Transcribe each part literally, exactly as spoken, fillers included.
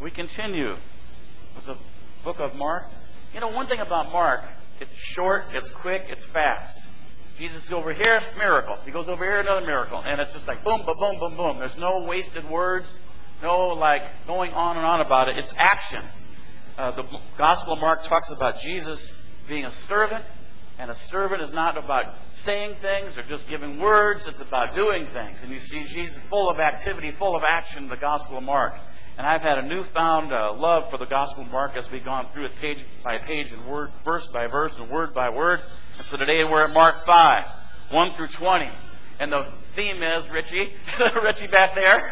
We continue with the book of Mark. You know, one thing about Mark, it's short, it's quick, it's fast. Jesus goes over here, miracle. He goes over here, another miracle. And it's just like boom, boom, boom, boom, boom. There's no wasted words, no like going on and on about it. It's action. Uh, the Gospel of Mark talks about Jesus being a servant. And a servant is not about saying things or just giving words. It's about doing things. And you see Jesus full of activity, full of action in the Gospel of Mark. And I've had a newfound uh, love for the Gospel of Mark as we've gone through it page by page and word, verse by verse and word by word. And so today we're at Mark five, one through twenty. And the theme is, Richie, Richie back there,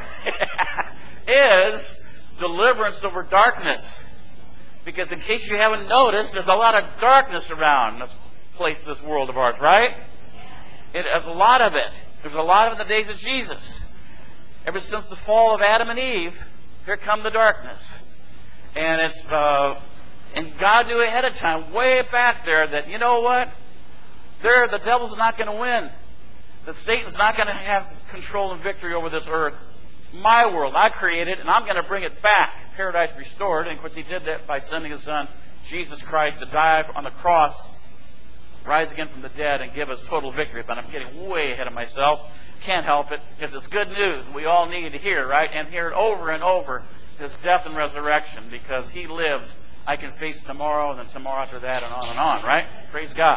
is deliverance over darkness. Because in case you haven't noticed, there's a lot of darkness around this place, this world of ours, right? It, a lot of it. There's a lot of it in the days of Jesus. Ever since the fall of Adam and Eve, here come the darkness. And it's uh, and God knew ahead of time, way back there, that you know what? There, the devil's not going to win. That Satan's not going to have control and victory over this earth. It's my world. I created it, and I'm going to bring it back. Paradise restored. And of course, He did that by sending His Son, Jesus Christ, to die on the cross, rise again from the dead, and give us total victory. But I'm getting way ahead of myself. Can't help it, because it's good news we all need to hear, right? And hear it over and over, His death and resurrection, because He lives. I can face tomorrow, and then tomorrow after that, and on and on, right? Praise God.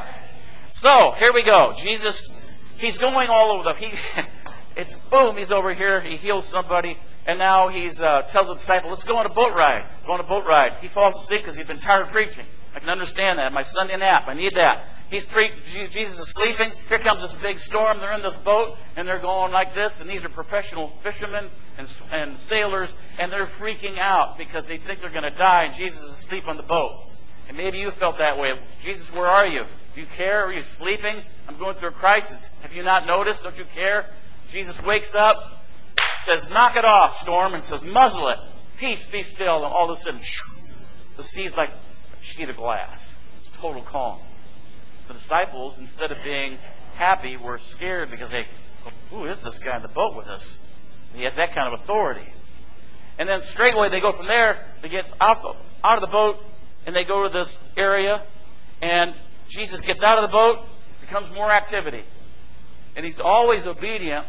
So, here we go. Jesus, He's going all over the... He, it's boom, He's over here, He heals somebody, and now He uh, tells the disciple, let's go on a boat ride. Go on a boat ride. He falls asleep because he's been tired of preaching. I can understand that. My Sunday nap, I need that. He's pre- Jesus is sleeping. Here comes this big storm. They're in this boat, and they're going like this. And these are professional fishermen and, and sailors, and they're freaking out because they think they're going to die, and Jesus is asleep on the boat. And maybe you felt that way. Jesus, where are you? Do you care? Are you sleeping? I'm going through a crisis. Have you not noticed? Don't you care? Jesus wakes up, says, knock it off, storm, and says, muzzle it. Peace, be still. And all of a sudden, the sea's like a sheet of glass. It's total calm. The disciples, instead of being happy, were scared because they, who is this guy in the boat with us? He has that kind of authority. And then straight away they go from there, they get out, out of the boat, and they go to this area, and Jesus gets out of the boat, becomes more activity. And He's always obedient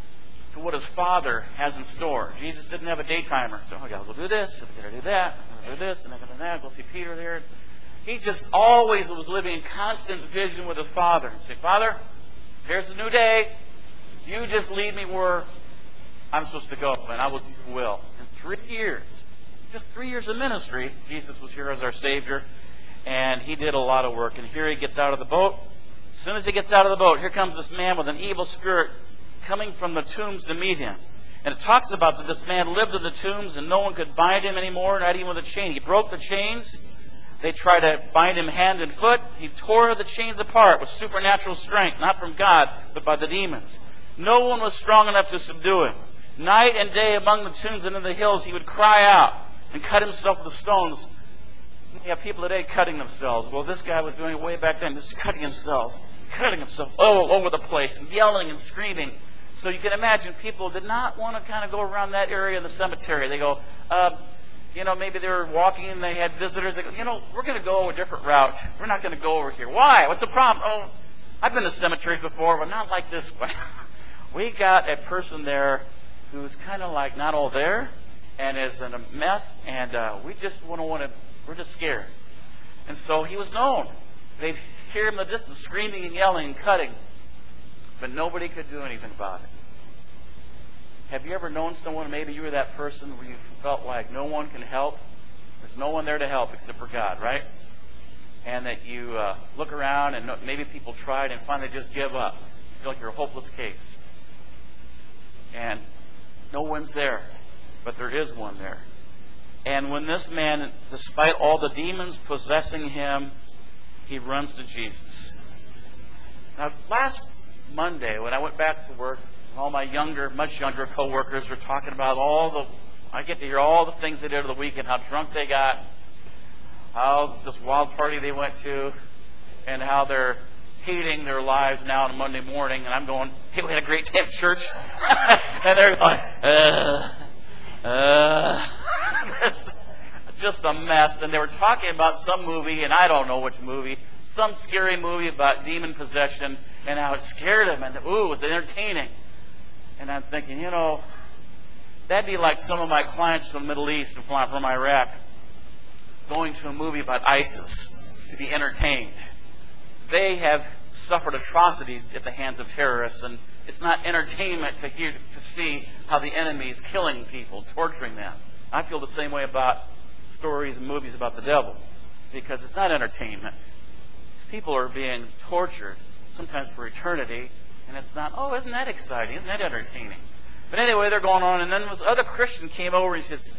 to what His Father has in store. Jesus didn't have a day-timer. So, oh, I gotta go do this, I gotta do that, I gotta do this, and I gotta do that, go see Peter there. He just always was living in constant vision with His Father. And say, Father, here's the new day. You just lead me where I'm supposed to go, and I will do your will. In three years, just three years of ministry, Jesus was here as our Savior, and He did a lot of work. And here He gets out of the boat. As soon as He gets out of the boat, here comes this man with an evil spirit coming from the tombs to meet Him. And it talks about that this man lived in the tombs, and no one could bind him anymore, not even with a chain. He broke the chains. They tried to bind him hand and foot. He tore the chains apart with supernatural strength, not from God, but by the demons. No one was strong enough to subdue him. Night and day among the tombs and in the hills, he would cry out and cut himself with the stones. We have people today cutting themselves. Well, this guy was doing it way back then, just cutting himself, cutting himself all over the place, and yelling and screaming. So you can imagine people did not want to kind of go around that area of the cemetery. They go, uh, You know, maybe they were walking and they had visitors. They go, you know, we're going to go a different route. We're not going to go over here. Why? What's the problem? Oh, I've been to cemeteries before, but not like this one. We got a person there who's kind of like not all there and is in a mess, and uh, we just want to want to. We're just scared. And so he was known. They'd hear him in the distance screaming and yelling and cutting, but nobody could do anything about it. Have you ever known someone, maybe you were that person where you felt like no one can help? There's no one there to help except for God, right? And that you uh, look around and maybe people tried and finally just give up. You feel like you're a hopeless case. And no one's there, but there is one there. And when this man, despite all the demons possessing him, he runs to Jesus. Now, last Monday, when I went back to work, all my younger, much younger coworkers were talking about all the, I get to hear all the things they did over the weekend, how drunk they got, how this wild party they went to, and how they're hating their lives now on a Monday morning. And I'm going, hey, we had a great day at church. And they're going, uh, uh. just a mess. And they were talking about some movie, and I don't know which movie, some scary movie about demon possession, and how it scared him, and ooh, it was entertaining. And I'm thinking, you know, that'd be like some of my clients from the Middle East and from Iraq going to a movie about ISIS to be entertained. They have suffered atrocities at the hands of terrorists, and it's not entertainment to hear, to see how the enemy is killing people, torturing them. I feel the same way about stories and movies about the devil, because it's not entertainment. People are being tortured, sometimes for eternity, and it's not, oh, isn't that exciting? Isn't that entertaining? But anyway, they're going on, and then this other Christian came over and he says,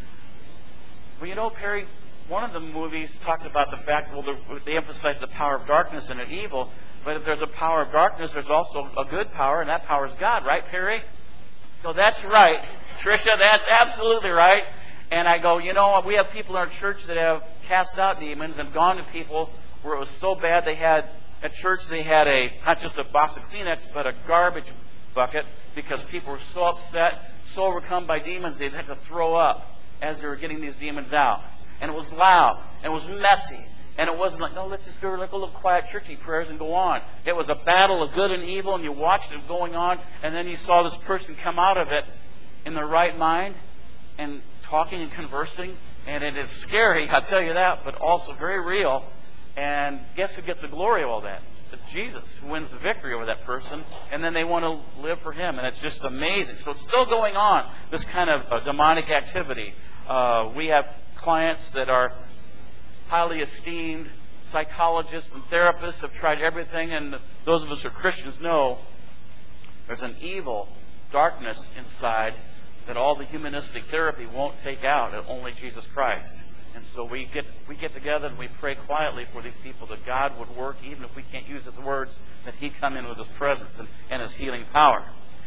well, you know, Perry, one of the movies talked about the fact, well, they emphasized the power of darkness and of evil, but if there's a power of darkness, there's also a good power, and that power is God, right, Perry? So that's right, Tricia, that's absolutely right. And I go, you know, we have people in our church that have cast out demons and gone to people where it was so bad they had, at church they had a, not just a box of Kleenex, but a garbage bucket, because people were so upset, so overcome by demons, they'd have to throw up as they were getting these demons out. And it was loud, and it was messy, and it wasn't like, no, let's just do like a little quiet churchy prayers and go on. It was a battle of good and evil, and you watched it going on, and then you saw this person come out of it in their right mind and talking and conversing, and it is scary, I'll tell you that, but also very real. And guess who gets the glory of all that? It's Jesus who wins the victory over that person, and then they want to live for Him, and it's just amazing. So it's still going on, this kind of uh, demonic activity. Uh, we have clients that are highly esteemed psychologists and therapists, have tried everything, and those of us who are Christians know there's an evil darkness inside that all the humanistic therapy won't take out, and only Jesus Christ. And so we get we get together and we pray quietly for these people that God would work, even if we can't use His words, that He'd come in with His presence and, and His healing power.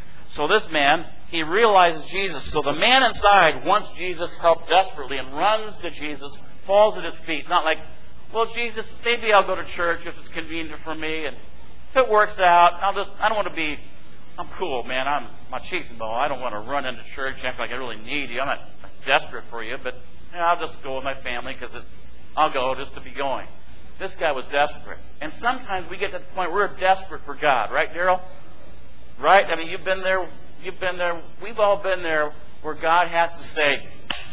So this man, he realizes Jesus. So the man inside wants Jesus' help desperately and runs to Jesus, falls at His feet. Not like, well, Jesus, maybe I'll go to church if it's convenient for me, and if it works out, I'll just, I don't want to be, I'm cool, man. I'm machismo. I don't want to run into church and act like I really need you. I'm not desperate for you, but you know, I'll just go with my family because it's, I'll go just to be going. This guy was desperate. And sometimes we get to the point where we're desperate for God. Right, Daryl? Right? I mean, you've been there. You've been there. We've all been there where God has to say,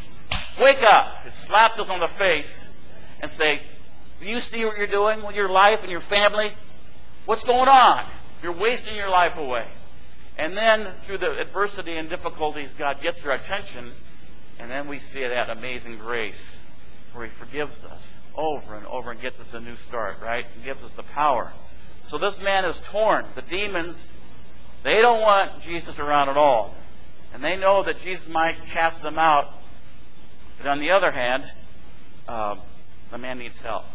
wake up. It slaps us on the face and say, do you see what you're doing with your life and your family? What's going on? You're wasting your life away. And then through the adversity and difficulties, God gets their attention. And then we see that amazing grace where He forgives us over and over and gets us a new start, right? He gives us the power. So this man is torn. The demons, they don't want Jesus around at all. And they know that Jesus might cast them out. But on the other hand, uh, the man needs help.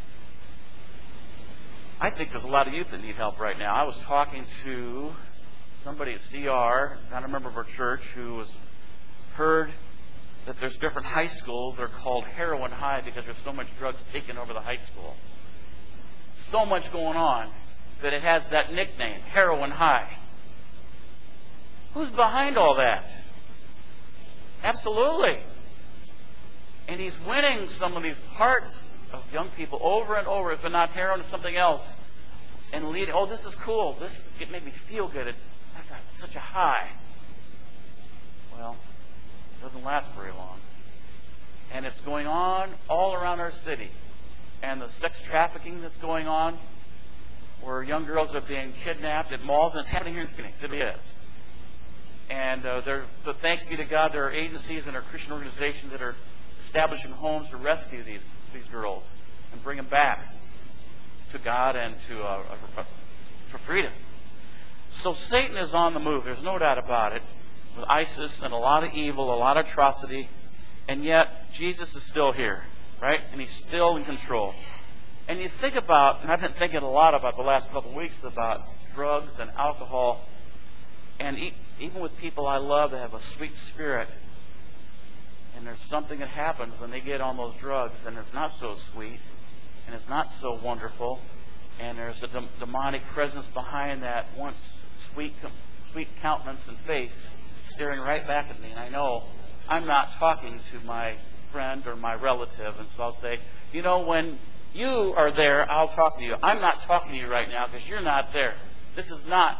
I think there's a lot of youth that need help right now. I was talking to somebody at C R, not a member of our church, who was heard that there's different high schools that are called heroin high because there's so much drugs taken over the high school. So much going on that it has that nickname, heroin high. Who's behind all that? Absolutely. And he's winning some of these hearts of young people over and over. If they're not heroin, it's something else. And leading, oh, this is cool. This, it made me feel good. It, I got such a high. Well, doesn't last very long. And it's going on all around our city. And the sex trafficking that's going on, where young girls are being kidnapped at malls, and it's happening here in Phoenix. It is. And uh, there, but thanks be to God, there are agencies and there are Christian organizations that are establishing homes to rescue these these girls and bring them back to God and to uh, for freedom. So Satan is on the move. There's no doubt about it. With ISIS and a lot of evil, a lot of atrocity, and yet Jesus is still here, right? And He's still in control. And you think about, and I've been thinking a lot about the last couple of weeks about drugs and alcohol, and e- even with people I love that have a sweet spirit, and there's something that happens when they get on those drugs, and it's not so sweet, and it's not so wonderful, and there's a de- demonic presence behind that once sweet, sweet countenance and face, staring right back at me. And I know I'm not talking to my friend or my relative. And so I'll say, you know, when you are there, I'll talk to you. I'm not talking to you right now because you're not there. This is not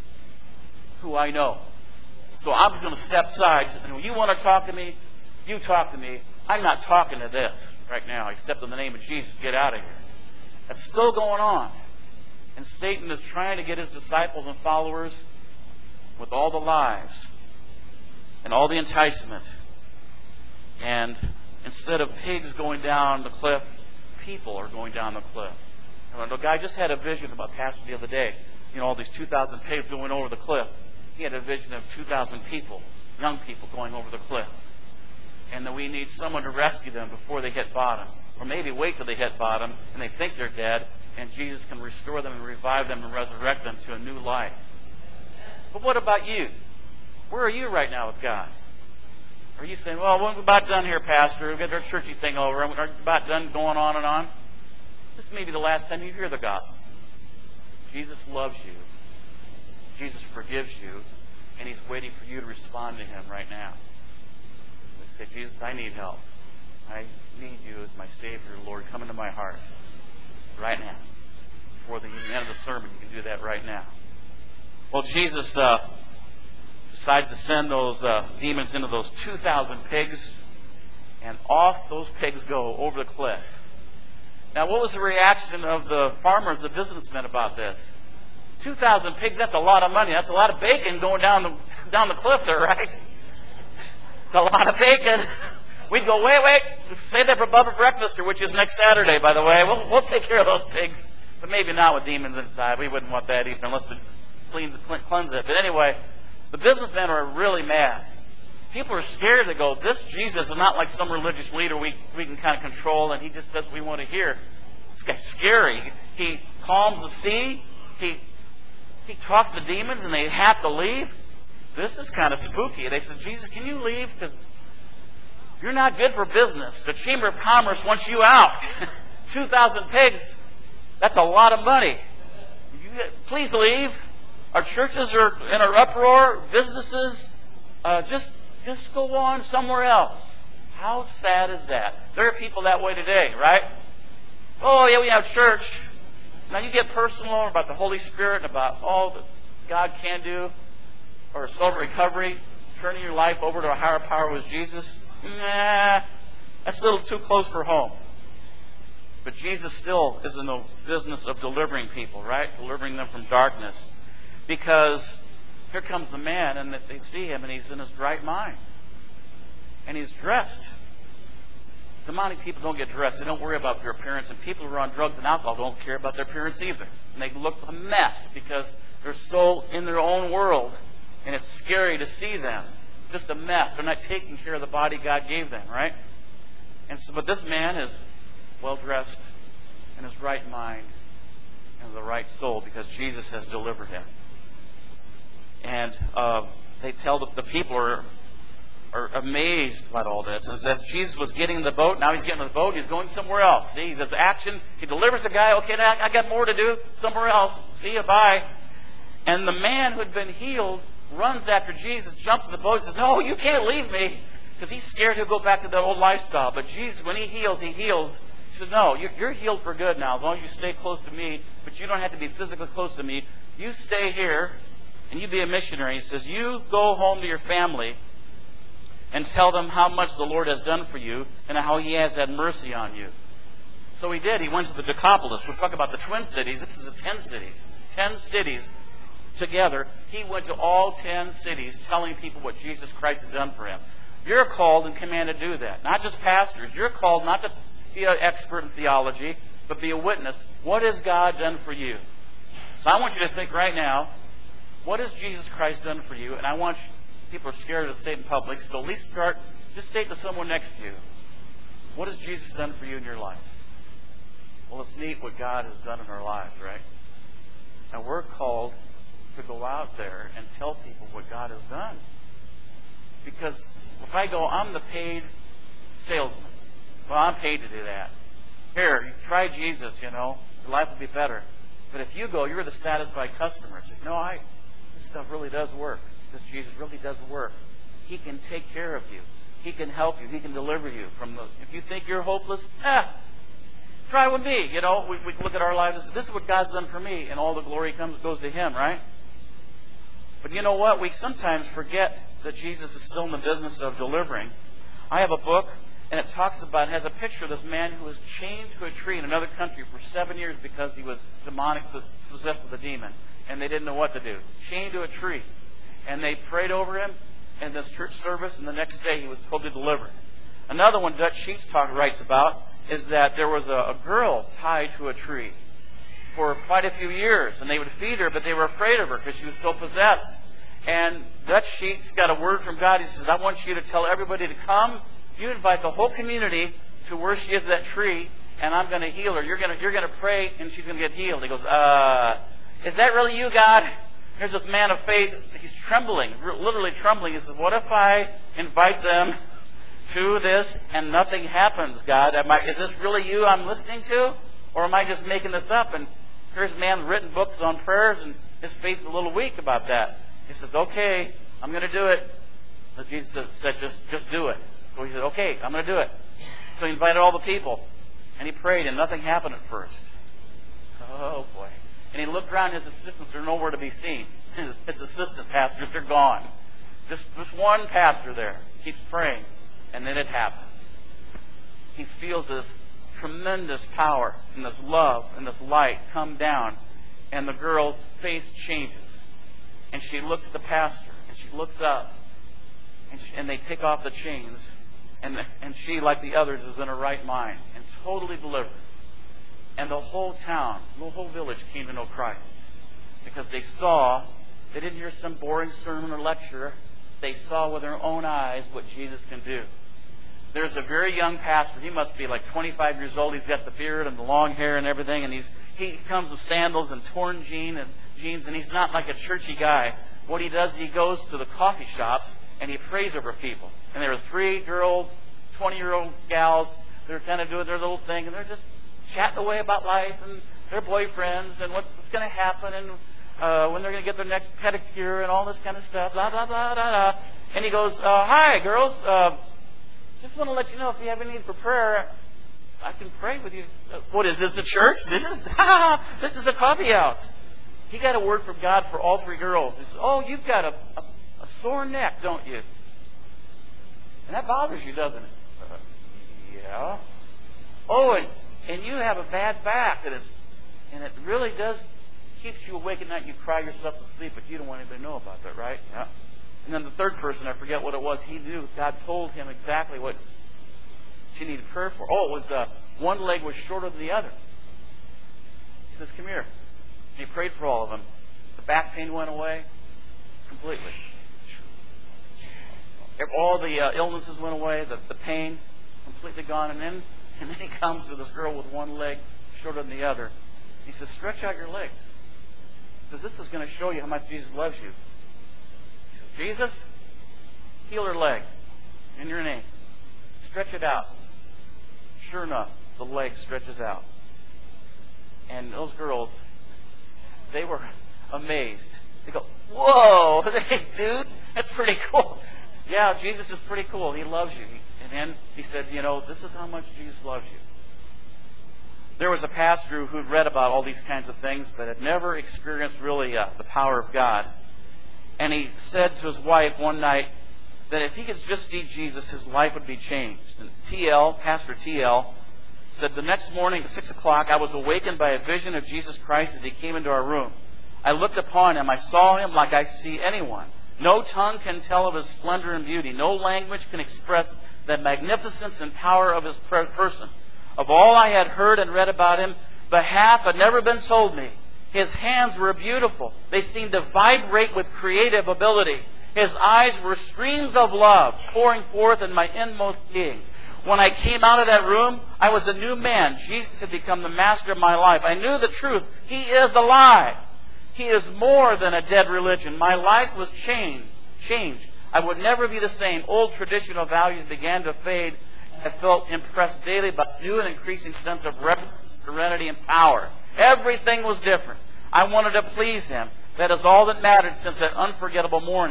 who I know. So I'm going to step aside. And when you want to talk to me, you talk to me. I'm not talking to this right now, except in the name of Jesus. Get out of here. That's still going on. And Satan is trying to get his disciples and followers with all the lies and all the enticement. And instead of pigs going down the cliff, people are going down the cliff. And the guy just had a vision about Pastor the other day. You know, all these two thousand pigs going over the cliff. He had a vision of two thousand people, young people going over the cliff. And that we need someone to rescue them before they hit bottom. Or maybe wait till they hit bottom and they think they're dead, and Jesus can restore them and revive them and resurrect them to a new life. But what about you? Where are you right now with God? Are you saying, well, we're about done here, Pastor. We've got our churchy thing over. We're about done going on and on. This may be the last time you hear the gospel. Jesus loves you. Jesus forgives you. And He's waiting for you to respond to Him right now. Say, Jesus, I need help. I need you as my Savior, Lord. Come into my heart right now. Before the end of the sermon, you can do that right now. Well, Jesus uh, decides to send those uh, demons into those two thousand pigs, and off those pigs go over the cliff. Now, what was the reaction of the farmers, the businessmen about this? two thousand pigs, that's a lot of money. That's a lot of bacon going down the, down the cliff there, right? It's a lot of bacon. We'd go, wait, wait, save that for Bubba Breakfast, which is next Saturday, by the way. We'll, we'll take care of those pigs. But maybe not with demons inside. We wouldn't want that either unless we cleanse, cleanse it. But anyway, the businessmen are really mad. People are scared to go, this Jesus is not like some religious leader we, we can kind of control, and he just says what we want to hear. This guy's scary. He calms the sea. He, he talks to demons, and they have to leave. This is kind of spooky. They said, Jesus, can you leave? Because you're not good for business. The Chamber of Commerce wants you out. two thousand pigs, that's a lot of money. You, please leave. Our churches are in an uproar. Businesses, uh, just, just go on somewhere else. How sad is that? There are people that way today, right? Oh, yeah, we have church. Now you get personal about the Holy Spirit and about all that God can do, or soul recovery, turning your life over to a higher power with Jesus. Nah, that's a little too close for home. But Jesus still is in the business of delivering people, right? Delivering them from darkness. Because here comes the man, and they see him, and he's in his right mind. And he's dressed. Demonic people don't get dressed. They don't worry about their appearance. And people who are on drugs and alcohol don't care about their appearance either. And they look a mess because they're so in their own world. And it's scary to see them. Just a mess. They're not taking care of the body God gave them, right? And so, but this man is well dressed in his right mind and the right soul because Jesus has delivered him. And uh, they tell the, the people are are amazed about all this. And it says Jesus was getting in the boat. Now he's getting in the boat. He's going somewhere else. See, he does action. He delivers the guy. Okay, now I got more to do. Somewhere else. See you. Bye. And the man who had been healed runs after Jesus, jumps in the boat, and says, no, you can't leave me. Because he's scared he'll go back to that old lifestyle. But Jesus, when he heals, he heals. He says, no, you're healed for good now, as long as you stay close to me. But you don't have to be physically close to me. You stay here, and you be a missionary. He says, you go home to your family and tell them how much the Lord has done for you and how He has had mercy on you. So he did. He went to the Decapolis. We're talking about the Twin Cities. This is the ten cities. Ten cities together. He went to all ten cities telling people what Jesus Christ had done for him. You're called and commanded to do that. Not just pastors. You're called not to be an expert in theology, but be a witness. What has God done for you? So I want you to think right now, what has Jesus Christ done for you? And I want you, people are scared to say it in public, so at least start, just say it to someone next to you. What has Jesus done for you in your life? Well, it's neat what God has done in our lives, right? And we're called to go out there and tell people what God has done. Because if I go, I'm the paid salesman. Well, I'm paid to do that. Here, try Jesus, you know. Your life will be better. But if you go, you're the satisfied customer. Say, no, I, this stuff really does work. This Jesus really does work. He can take care of you. He can help you. He can deliver you from those. If you think you're hopeless, eh, try with me. You know, we, we look at our lives and say, this is what God's done for me, and all the glory comes goes to Him, right? But you know what? We sometimes forget that Jesus is still in the business of delivering. I have a book, and it talks about, has a picture of this man who was chained to a tree in another country for seven years because he was demonic, possessed with a demon, and they didn't know what to do. Chained to a tree. And they prayed over him in this church service, and the next day he was totally delivered. Another one Dutch Sheets talk writes about is that there was a, a girl tied to a tree for quite a few years, and they would feed her, but they were afraid of her because she was so possessed. And Dutch Sheets got a word from God. He says, I want you to tell everybody to come. You invite the whole community to where she is, that tree, and I'm going to heal her. You're going to, you're going to pray, and she's going to get healed. He goes, uh, is that really you, God? Here's this man of faith. He's trembling, literally trembling. He says, what if I invite them to this and nothing happens, God? Am I, is this really you I'm listening to? Or am I just making this up? And here's a man written books on prayers, and his faith's a little weak about that. He says, okay, I'm going to do it. But Jesus said, just, just do it. So he said, okay, I'm going to do it. So he invited all the people, and he prayed, and nothing happened at first. Oh, boy. And he looked around, his assistants are nowhere to be seen. His assistant pastors, they're gone. Just, just one pastor there keeps praying, and then it happens. He feels this tremendous power and this love and this light come down, and the girl's face changes. And she looks at the pastor, and she looks up, and, she, and they take off the chains, and, the, and she, like the others, is in her right mind and totally delivered. And the whole town, the whole village came to know Christ because they saw, they didn't hear some boring sermon or lecture. They saw with their own eyes what Jesus can do. There's a very young pastor. He must be like twenty-five years old. He's got the beard and the long hair and everything. And he's he comes with sandals and torn jean and jeans. And he's not like a churchy guy. What he does, he goes to the coffee shops and he prays over people. And there are three girls, twenty-year-old gals. They're kind of doing their little thing. And they're just chatting away about life and their boyfriends and what's going to happen and uh, when they're going to get their next pedicure and all this kind of stuff. Blah, blah, blah, blah, blah. And he goes, uh, hi, girls. Uh, just want to let you know if you have any need for prayer, I can pray with you. Uh, what is this, a church? This is this is a coffee house. He got a word from God for all three girls. He says, oh, you've got a, a, a sore neck, don't you? And that bothers you, doesn't it? Uh, yeah. Oh, and And you have a bad back, and, it's, and it really does keeps you awake at night. You cry yourself to sleep, but you don't want anybody to know about that, right? Yeah. And then the third person, I forget what it was, he knew. God told him exactly what she needed prayer for. Oh, it was uh, one leg was shorter than the other. He says, come here. And he prayed for all of them. The back pain went away completely. All the uh, illnesses went away, the, the pain completely gone, and then And then he comes to this girl with one leg shorter than the other. He says, stretch out your legs. He says, this is going to show you how much Jesus loves you. He says, Jesus, heal her leg in your name. Stretch it out. Sure enough, the leg stretches out. And those girls, they were amazed. They go, whoa, hey, dude, that's pretty cool. Yeah, Jesus is pretty cool. He loves you. And then he said, you know, this is how much Jesus loves you. There was a pastor who'd read about all these kinds of things, but had never experienced really uh, the power of God. And he said to his wife one night that if he could just see Jesus, his life would be changed. And T L, Pastor T L, said, the next morning at six o'clock, I was awakened by a vision of Jesus Christ as he came into our room. I looked upon him. I saw him like I see anyone. No tongue can tell of his splendor and beauty. No language can express the magnificence and power of his person. Of all I had heard and read about him, the half had never been told me. His hands were beautiful. They seemed to vibrate with creative ability. His eyes were streams of love pouring forth in my inmost being. When I came out of that room, I was a new man. Jesus had become the master of my life. I knew the truth. He is alive. He is more than a dead religion. My life was changed. changed. I would never be the same. Old traditional values began to fade. I felt impressed daily by a new and increasing sense of reverence, serenity, and power. Everything was different. I wanted to please him. That is all that mattered since that unforgettable morning.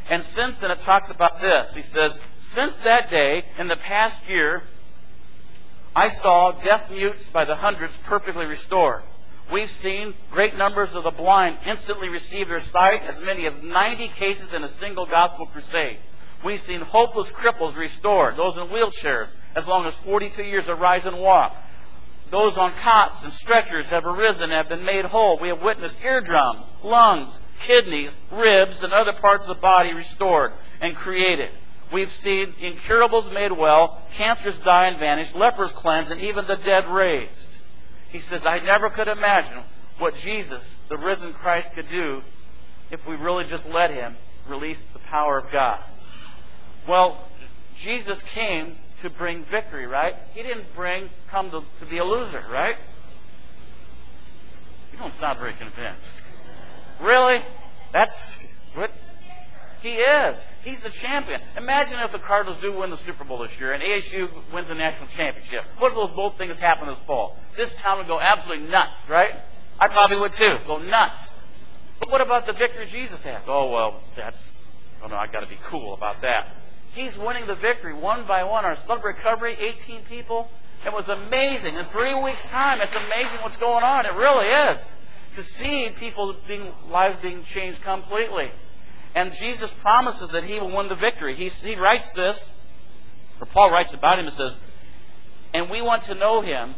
And since then, it talks about this. He says, since that day, in the past year, I saw deaf mutes by the hundreds perfectly restored. We've seen great numbers of the blind instantly receive their sight, as many as ninety cases in a single gospel crusade. We've seen hopeless cripples restored, those in wheelchairs, as long as forty-two years of rise and walk. Those on cots and stretchers have arisen and have been made whole. We have witnessed eardrums, lungs, kidneys, ribs, and other parts of the body restored and created. We've seen incurables made well, cancers die and vanish, lepers cleansed, and even the dead raised. He says, I never could imagine what Jesus, the risen Christ, could do if we really just let Him release the power of God. Well, Jesus came to bring victory, right? He didn't bring, come to, to be a loser, right? You don't sound very convinced. Really? That's what? He is. He's the champion. Imagine if the Cardinals do win the Super Bowl this year and A S U wins the national championship. What if those both things happen this fall? This town would go absolutely nuts, right? I probably would too. Go nuts. But what about the victory Jesus had? Oh, well, that's, oh no, I've got to be cool about that. He's winning the victory one by one. Our Celebrate Recovery, eighteen people. It was amazing. In three weeks' time, it's amazing what's going on. It really is. To see people's being, lives being changed completely. And Jesus promises that He will win the victory. He, he writes this, or Paul writes about Him and says, and we want to know Him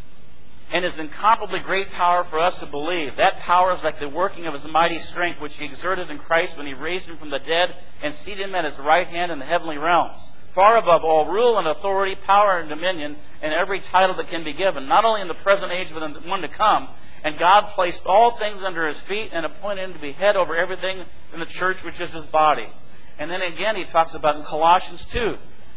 and His incomparably great power for us to believe. That power is like the working of His mighty strength, which He exerted in Christ when He raised Him from the dead and seated Him at His right hand in the heavenly realms, far above all rule and authority, power and dominion, and every title that can be given, not only in the present age but in the one to come. And God placed all things under His feet and appointed Him to be head over everything in the church, which is His body. And then again He talks about in Colossians two,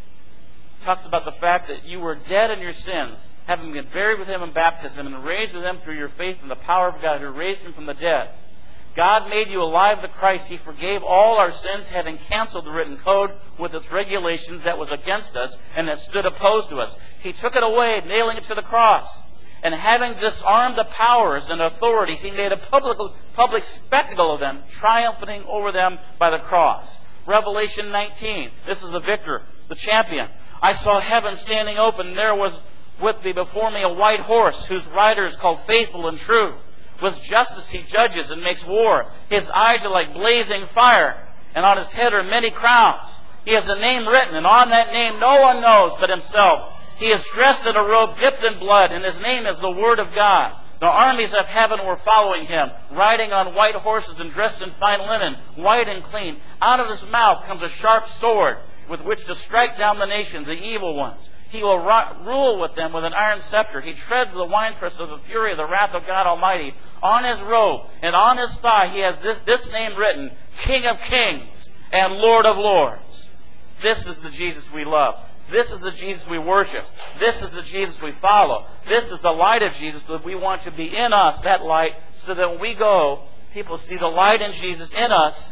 He talks about the fact that you were dead in your sins, having been buried with Him in baptism and raised with Him through your faith in the power of God who raised Him from the dead. God made you alive to Christ. He forgave all our sins, having canceled the written code with its regulations that was against us and that stood opposed to us. He took it away, nailing it to the cross. And having disarmed the powers and authorities, He made a public, public spectacle of them, triumphing over them by the cross. Revelation nineteen. This is the victor, the champion. I saw heaven standing open, and there was with me before me a white horse, whose rider is called Faithful and True. With justice He judges and makes war. His eyes are like blazing fire, and on His head are many crowns. He has a name written, and on that name no one knows but Himself. He is dressed in a robe dipped in blood, and His name is the Word of God. The armies of heaven were following Him, riding on white horses and dressed in fine linen, white and clean. Out of His mouth comes a sharp sword with which to strike down the nations, the evil ones. He will rule with them with an iron scepter. He treads the winepress of the fury of the wrath of God Almighty. On His robe and on His thigh He has this, this name written, King of Kings and Lord of Lords. This is the Jesus we love. This is the Jesus we worship. This is the Jesus we follow. This is the light of Jesus that we want to be in us, that light, so that when we go, people see the light in Jesus in us,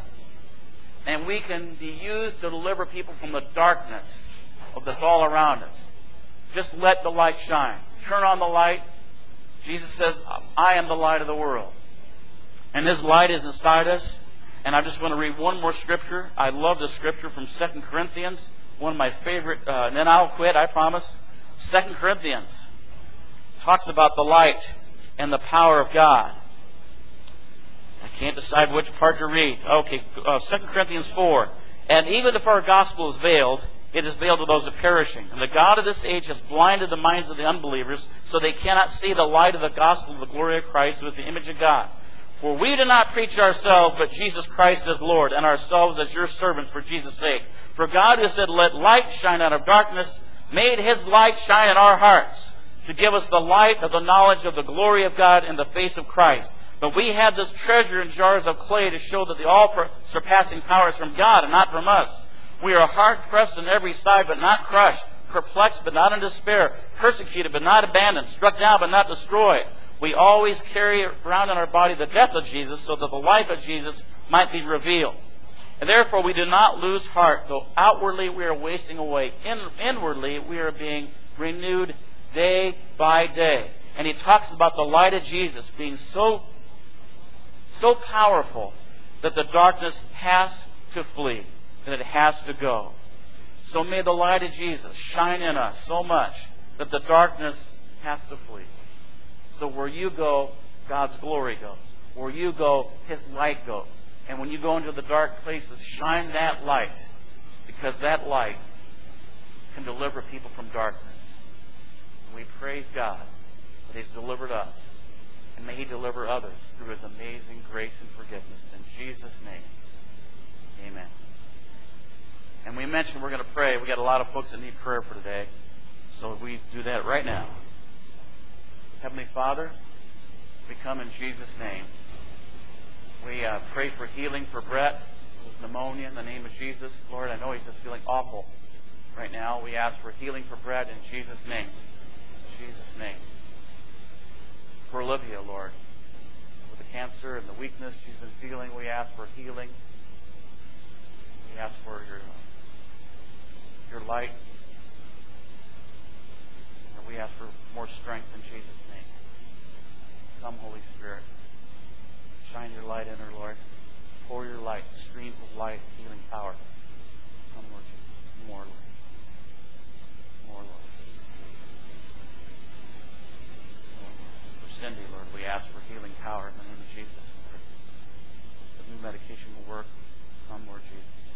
and we can be used to deliver people from the darkness that's all around us. Just let the light shine. Turn on the light. Jesus says, I am the light of the world. And His light is inside us. And I just want to read one more scripture. I love the scripture from Second Corinthians. One of my favorite, uh, and then I'll quit, I promise. Second Corinthians talks about the light and the power of God. I can't decide which part to read. Okay, uh, Second Corinthians four. And even if our gospel is veiled, it is veiled to those that are perishing. And the God of this age has blinded the minds of the unbelievers, so they cannot see the light of the gospel of the glory of Christ, who is the image of God. For we do not preach ourselves, but Jesus Christ as Lord, and ourselves as your servants for Jesus' sake. For God, who said, let light shine out of darkness, made His light shine in our hearts, to give us the light of the knowledge of the glory of God in the face of Christ. But we have this treasure in jars of clay to show that the all-surpassing power is from God and not from us. We are hard-pressed on every side, but not crushed, perplexed, but not in despair, persecuted, but not abandoned, struck down, but not destroyed. We always carry around in our body the death of Jesus, so that the life of Jesus might be revealed. And therefore we do not lose heart, though outwardly we are wasting away. In, inwardly we are being renewed day by day. And he talks about the light of Jesus being so, so powerful that the darkness has to flee. that it has to go. So may the light of Jesus shine in us so much that the darkness has to flee. So where you go, God's glory goes. Where you go, His light goes. And when you go into the dark places, shine that light, because that light can deliver people from darkness. And we praise God that He's delivered us. And may He deliver others through His amazing grace and forgiveness. In Jesus' name, amen. And we mentioned we're going to pray. We got a lot of folks that need prayer for today. So we do that right now. Heavenly Father, we come in Jesus' name. We uh, pray for healing for Brett with pneumonia in the name of Jesus. Lord, I know he's just feeling awful right now. We ask for healing for Brett in Jesus' name. In Jesus' name. For Olivia, Lord, with the cancer and the weakness she's been feeling, we ask for healing. We ask for your, your light. And we ask for more strength in Jesus' name. Come, Holy Spirit. Shine your light in her, Lord. Pour your light, streams of light, healing power. Come, Lord Jesus. More, Lord. More, Lord. For Cindy, Lord, we ask for healing power in the name of Jesus. Lord. The new medication will work. Come, Lord Jesus.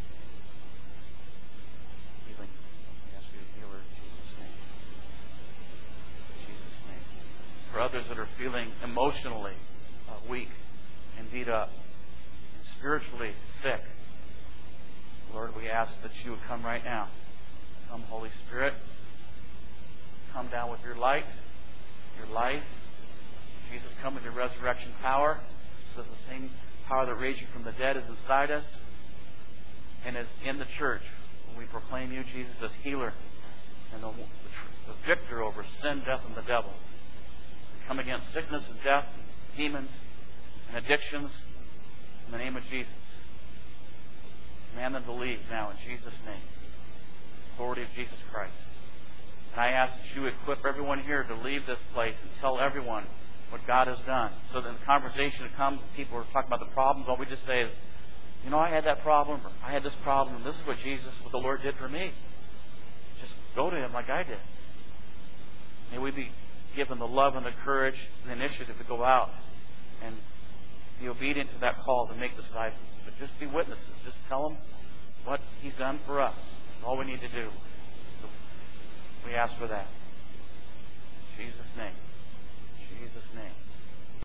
Healing. We ask you to heal her in Jesus' name. In Jesus' name. For others that are feeling emotionally uh, weak and beat up and spiritually sick, Lord, we ask that you would come right now. Come, Holy Spirit. Come down with your light, your life. Jesus, come with your resurrection power. It says the same power that raised you from the dead is inside us and is in the church. When we proclaim you, Jesus, as healer and the, the victor over sin, death, and the devil. We come against sickness and death, and demons, and addictions in the name of Jesus. Command them to leave now in Jesus' name. Authority of Jesus Christ. And I ask that you equip everyone here to leave this place and tell everyone what God has done. So that in the conversation that comes, people are talking about the problems, all we just say is, you know, I had that problem, or I had this problem, and this is what Jesus, what the Lord did for me. Just go to Him like I did. May we be given the love and the courage and the initiative to go out and be obedient to that call to make disciples. But just be witnesses. Just tell them what He's done for us. That's all we need to do. So we ask for that. In Jesus' name. In Jesus' name.